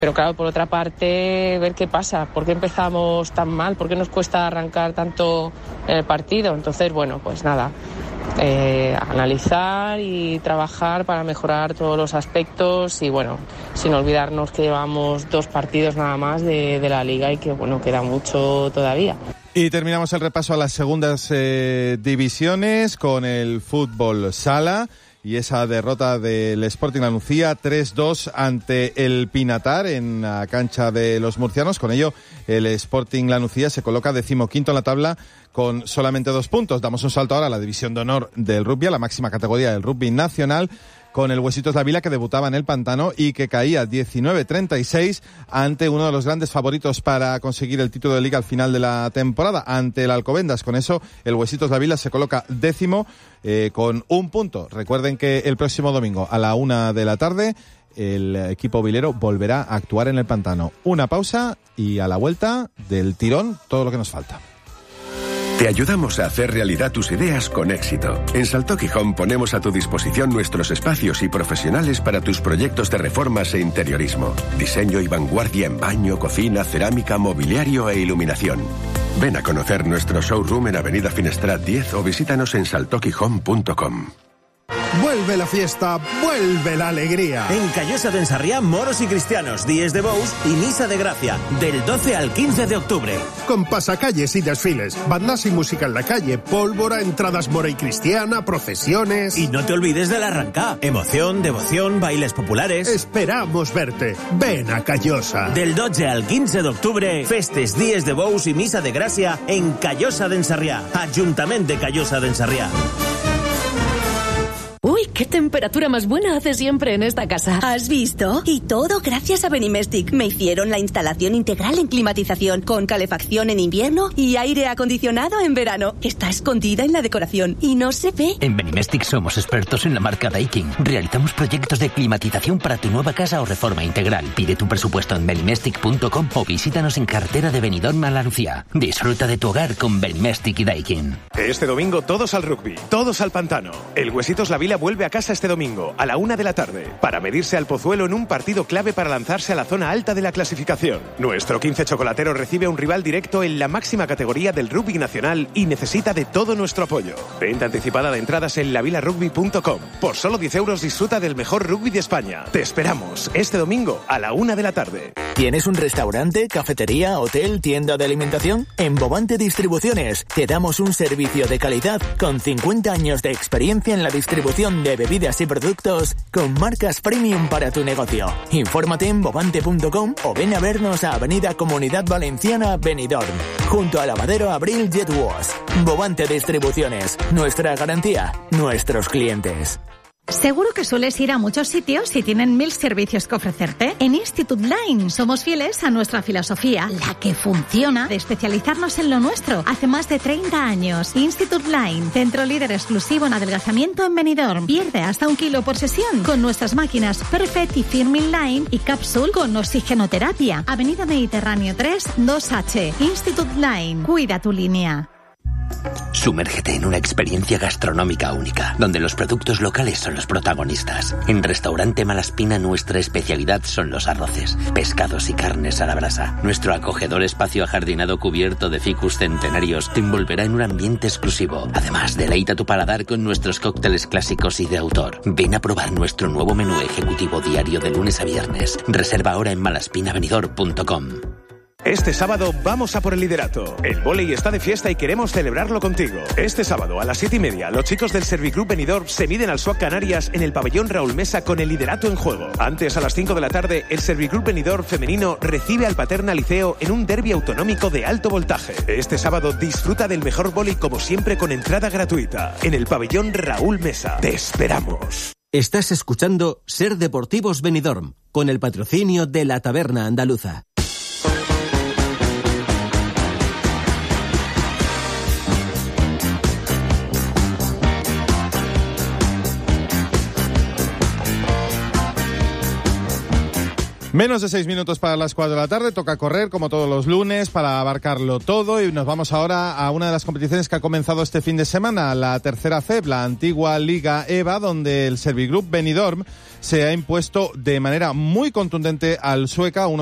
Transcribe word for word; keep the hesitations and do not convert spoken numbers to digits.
Pero claro, por otra parte, ver qué pasa, por qué empezamos tan mal, por qué nos cuesta arrancar tanto en el partido. Entonces, bueno, pues nada, eh, analizar y trabajar para mejorar todos los aspectos y bueno, sin olvidarnos que llevamos dos partidos nada más de, de la Liga y que bueno, queda mucho todavía. Y terminamos el repaso a las segundas eh, divisiones con el fútbol sala. Y esa derrota del Sporting La Nucía tres dos ante el Pinatar en la cancha de los murcianos. Con ello, el Sporting La Nucía se coloca decimoquinto en la tabla con solamente dos puntos. Damos un salto ahora a la división de honor del rugby, a la máxima categoría del rugby nacional, con el Huesitos La Vila, que debutaba en el Pantano y que caía diecinueve treinta y seis ante uno de los grandes favoritos para conseguir el título de Liga al final de la temporada, ante el Alcobendas. Con eso, el Huesitos La Vila se coloca décimo eh, con un punto. Recuerden que el próximo domingo a la una de la tarde el equipo vilero volverá a actuar en el Pantano. Una pausa y a la vuelta del tirón todo lo que nos falta. Te ayudamos a hacer realidad tus ideas con éxito. En Salto Gijón ponemos a tu disposición nuestros espacios y profesionales para tus proyectos de reformas e interiorismo. Diseño y vanguardia en baño, cocina, cerámica, mobiliario e iluminación. Ven a conocer nuestro showroom en Avenida Finestrat diez o visítanos en salto gijón punto com. Vuelve la fiesta, vuelve la alegría. En Callosa de Ensarriá, moros y cristianos, días de bous y misa de gracia, del doce al quince de octubre. Con pasacalles y desfiles, bandas y música en la calle, pólvora, entradas mora y cristiana, procesiones... Y no te olvides del arrancá. Emoción, devoción, bailes populares... Esperamos verte. Ven a Callosa. Del doce al quince de octubre, festes, días de bous y misa de gracia en Callosa de Ensarriá. Ayuntamiento de Callosa de Ensarriá. Uy, qué temperatura más buena hace siempre en esta casa. ¿Has visto? Y todo gracias a Benimestic. Me hicieron la instalación integral en climatización, con calefacción en invierno y aire acondicionado en verano. Está escondida en la decoración y no se ve. En Benimestic somos expertos en la marca Daikin. Realizamos proyectos de climatización para tu nueva casa o reforma integral. Pide tu presupuesto en benimestic punto com o visítanos en carretera de Benidorm a La Nucía. Disfruta de tu hogar con Benimestic y Daikin. Este domingo todos al rugby, todos al Pantano. El Huesitos La Vila vuelve a casa este domingo, a la una de la tarde, para medirse al Pozuelo en un partido clave para lanzarse a la zona alta de la clasificación. Nuestro quince chocolatero recibe a un rival directo en la máxima categoría del rugby nacional y necesita de todo nuestro apoyo. Venta anticipada de entradas en la vila rugby punto com. Por solo diez euros disfruta del mejor rugby de España. Te esperamos este domingo a la una de la tarde. ¿Tienes un restaurante, cafetería, hotel, tienda de alimentación? En Bovante Distribuciones te damos un servicio de calidad con cincuenta años de experiencia en la distribución de bebidas y productos con marcas premium para tu negocio. Infórmate en bovante punto com o ven a vernos a Avenida Comunidad Valenciana, Benidorm, junto a Lavadero Abril Jet Wash. Bovante Distribuciones, nuestra garantía, nuestros clientes. Seguro que sueles ir a muchos sitios y tienen mil servicios que ofrecerte. En Institute Line somos fieles a nuestra filosofía, la que funciona, de especializarnos en lo nuestro. Hace más de treinta años. Institute Line, centro líder exclusivo en adelgazamiento en Benidorm. Pierde hasta un kilo por sesión con nuestras máquinas Perfect y Firmin Line y Capsule con oxigenoterapia. Avenida Mediterráneo tres, dos H. Institute Line, cuida tu línea. Sumérgete en una experiencia gastronómica única, donde los productos locales son los protagonistas. En Restaurante Malaspina nuestra especialidad son los arroces, pescados y carnes a la brasa. Nuestro acogedor espacio ajardinado cubierto de ficus centenarios te envolverá en un ambiente exclusivo. Además, deleita tu paladar con nuestros cócteles clásicos y de autor. Ven a probar nuestro nuevo menú ejecutivo diario de lunes a viernes. Reserva ahora en malaspina benidorm punto com. Este sábado vamos a por el liderato. El vóley está de fiesta y queremos celebrarlo contigo. Este sábado a las siete y media, los chicos del Serviclub Benidorm se miden al S W A C Canarias en el pabellón Raúl Mesa con el liderato en juego. Antes, a las cinco de la tarde, el Serviclub Benidorm femenino recibe al Paterna Liceo en un derbi autonómico de alto voltaje. Este sábado disfruta del mejor vóley como siempre con entrada gratuita en el pabellón Raúl Mesa. Te esperamos. Estás escuchando Ser Deportivos Benidorm con el patrocinio de la Taberna Andaluza. Menos de seis minutos para las cuatro de la tarde, toca correr como todos los lunes para abarcarlo todo y nos vamos ahora a una de las competiciones que ha comenzado este fin de semana, la tercera C E P, la antigua Liga EVA, donde el Servigroup Benidorm se ha impuesto de manera muy contundente al Sueca, uno